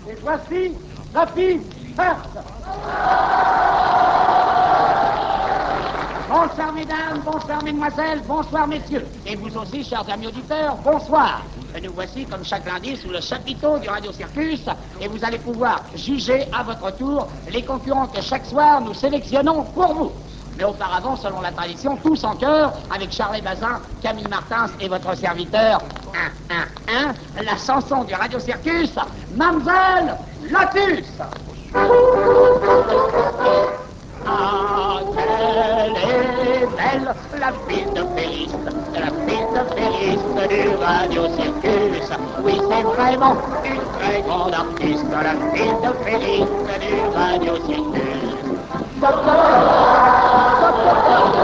Et voici la fille first. Bonsoir mesdames, bonsoir mesdemoiselles, bonsoir messieurs. Et vous aussi, chers amis auditeurs, bonsoir. Nous voici comme chaque lundi sous le chapiteau du Radio Circus et vous allez pouvoir juger à votre tour les concurrents que chaque soir nous sélectionnons pour vous. Mais auparavant, selon la tradition, tous en chœur, avec Charles Bazin, Camille Martins et votre serviteur, la chanson du Radio Circus, Mademoiselle Lotus. Ah, quelle est belle la fille de Félix, la fille de Félix du Radio Circus. Oui, c'est vraiment une très grande artiste, la fille de Félix du Radio Circus.